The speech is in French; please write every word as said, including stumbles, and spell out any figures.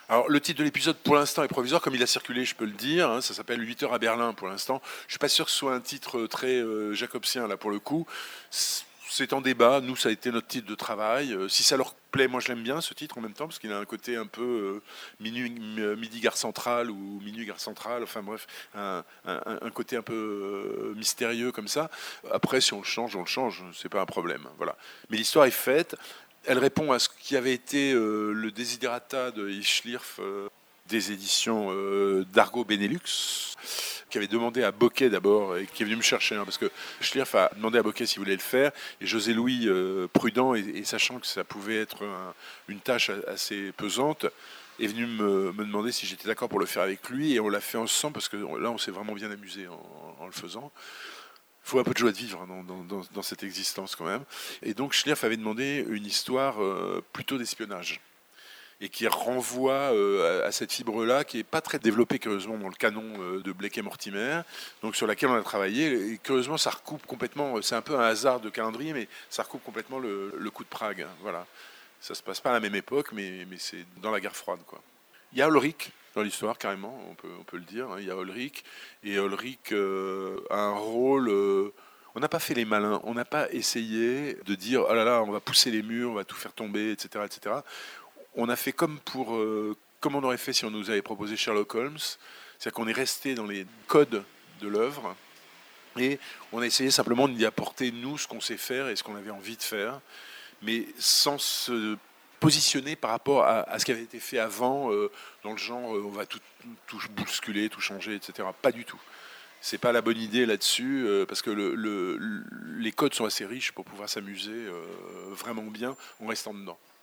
Alors, le titre de l'épisode, pour l'instant, est provisoire, comme il a circulé, je peux le dire. Hein, ça s'appelle huit heures à Berlin, pour l'instant. Je suis pas sûr que ce soit un titre très euh, jacobsien, là, pour le coup. C'est en débat. Nous, ça a été notre titre de travail. Euh, si ça leur plaît, moi, je l'aime bien, ce titre, en même temps, parce qu'il a un côté un peu euh, minuit, midi gare centrale ou minuit gare centrale. Enfin, bref, un, un, un côté un peu euh, mystérieux, comme ça. Après, si on le change, on le change. C'est pas un problème. Voilà. Mais l'histoire est faite. Elle répond à ce qui avait été euh, le desiderata de Yves Schlierf euh, des éditions euh, d'Argo Benelux, qui avait demandé à Bocquet d'abord, et qui est venu me chercher, hein, parce que Schlierf a demandé à Bocquet s'il voulait le faire, et José Louis, euh, prudent, et, et sachant que ça pouvait être un, une tâche assez pesante, est venu me, me demander si j'étais d'accord pour le faire avec lui, et on l'a fait ensemble, parce que là, on s'est vraiment bien amusé en, en le faisant. Il faut un peu de joie de vivre dans, dans, dans, dans cette existence quand même. Et donc Schlierf avait demandé une histoire euh, plutôt d'espionnage et qui renvoie euh, à, à cette fibre-là qui n'est pas très développée curieusement dans le canon euh, de Blake et Mortimer, donc sur laquelle on a travaillé. Et curieusement, ça recoupe complètement, c'est un peu un hasard de calendrier, mais ça recoupe complètement le, le coup de Prague. Voilà. Ça se passe pas à la même époque, mais, mais c'est dans la guerre froide, quoi. Il y a Ulrich dans l'histoire, carrément, on peut, on peut le dire. Hein. Il y a Ulrich, et Ulrich euh, a un rôle. Euh, on n'a pas fait les malins, on n'a pas essayé de dire oh là là, on va pousser les murs, on va tout faire tomber, et cetera, et cetera. On a fait comme pour, euh, comme on aurait fait si on nous avait proposé Sherlock Holmes, c'est-à-dire qu'on est resté dans les codes de l'œuvre et on a essayé simplement d'y apporter nous ce qu'on sait faire et ce qu'on avait envie de faire, mais sans se positionner par rapport à, à ce qui avait été fait avant, euh, dans le genre euh, on va tout, tout bousculer, tout changer, et cetera. Pas du tout. C'est pas la bonne idée là-dessus, euh, parce que le, le, les codes sont assez riches pour pouvoir s'amuser euh, vraiment bien en restant dedans.